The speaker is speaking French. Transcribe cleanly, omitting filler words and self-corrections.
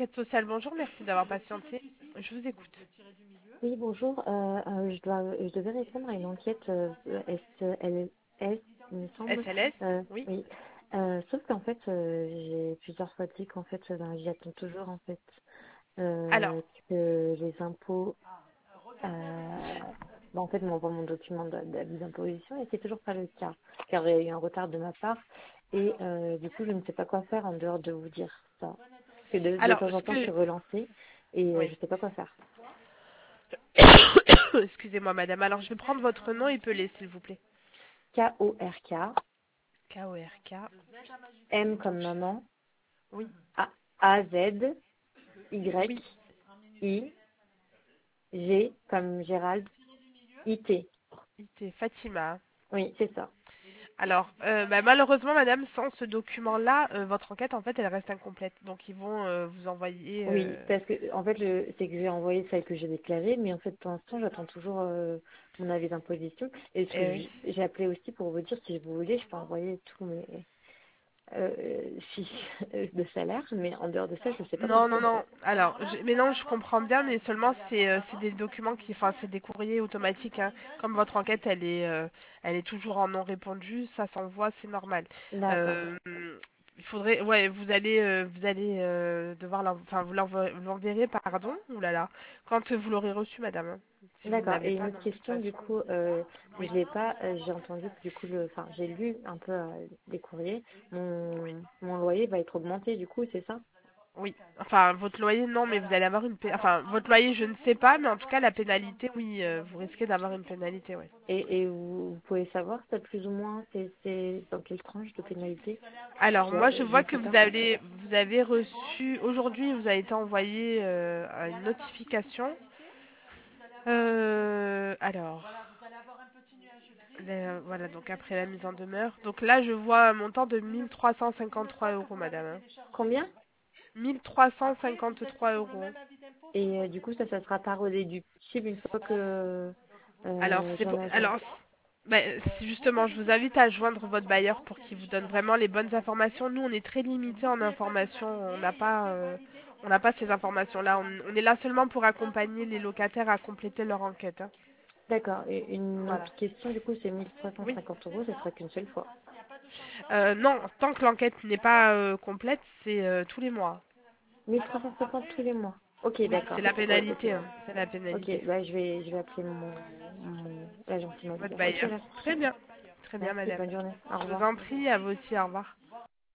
enquête sociale, bonjour, merci d'avoir patienté. Je vous écoute. Oui, bonjour. Je devais répondre à une enquête SLS, il me semble. SLS? Oui. Oui. Sauf qu'en fait, j'ai plusieurs fois dit qu'en fait, j'y attends toujours en fait Alors, que les impôts, euh, en fait, m'envoient mon document d'avis d'imposition et c'est toujours pas le cas, car il y a eu un retard de ma part et du coup, je ne sais pas quoi faire en dehors de vous dire ça. Parce que de alors, temps en ce temps, je suis que... relancée et Oui. je sais pas quoi faire. Excusez-moi, madame. Alors, je vais prendre votre nom épelé, s'il vous plaît. KORK. K-O-R-K. M Donc, comme maman, oui, A, Z, Y, oui. I, G comme Gérald, I, T. C'est Fatima. Oui, c'est ça. Alors, malheureusement, madame, sans ce document-là, votre enquête, en fait, elle reste incomplète. Donc, ils vont vous envoyer... Oui, parce que en fait, c'est que j'ai envoyé celle que j'ai déclarée, mais en fait, pour l'instant, j'attends toujours mon avis d'imposition. Et ce que Eh oui. j'ai appelé aussi pour vous dire, si vous voulez, je peux envoyer tous mes fiches de salaire, mais en dehors de ça, je ne sais pas quoi Non, non, faire. non. Alors, mais non, je comprends bien, mais seulement c'est des documents qui, enfin, c'est des courriers automatiques, hein. Comme votre enquête, elle est toujours en non répondu, ça s'envoie, c'est normal. D'accord. Euh, il faudrait, ouais, vous allez devoir, enfin, vous l'enverrez, pardon, oulala, quand vous l'aurez reçu, madame, hein. Si vous ne D'accord. l'avez Et une pas, autre non, de toute question, du façon. coup, Oui. je l'ai pas, j'ai entendu que du coup, enfin, j'ai lu un peu des courriers. Mon loyer va être augmenté, du coup, c'est ça? Oui, enfin votre loyer non, mais vous allez avoir enfin votre loyer je ne sais pas, mais en tout cas la pénalité oui, vous risquez d'avoir une pénalité, ouais. Et vous pouvez savoir, ça plus ou moins, c'est dans quelle tranche de pénalité? Alors moi je Je vois que sais pas. vous avez reçu aujourd'hui, vous avez été envoyé une notification. Alors voilà, donc après la mise en demeure. Donc là je vois un montant de 1353 euros, madame, hein. Combien? 1353 euros. Et du coup, ça sera pas redéductible une fois que Alors, j'en ai. justement, je vous invite à joindre votre bailleur pour qu'il vous donne vraiment les bonnes informations. Nous, on est très limité en informations. On n'a pas ces informations-là. On est là seulement pour accompagner les locataires à compléter leur enquête, hein. D'accord. Et une Voilà. autre question, du coup, c'est mille trois cent Oui. cinquante euros, ça sera qu'une seule fois. Non, tant que l'enquête n'est pas complète, c'est tous les mois. 1350 tous les mois. Ok, Oui, c'est d'accord. la Ouais, ok. pénalité, hein. C'est la Ok, pénalité. bah je vais appeler l'agence Votre immobilière. Ok, bailleur. merci. Très bien. Très bien, Merci, madame. bonne journée. Au Je vous revoir. en prie, à vous aussi. Au revoir.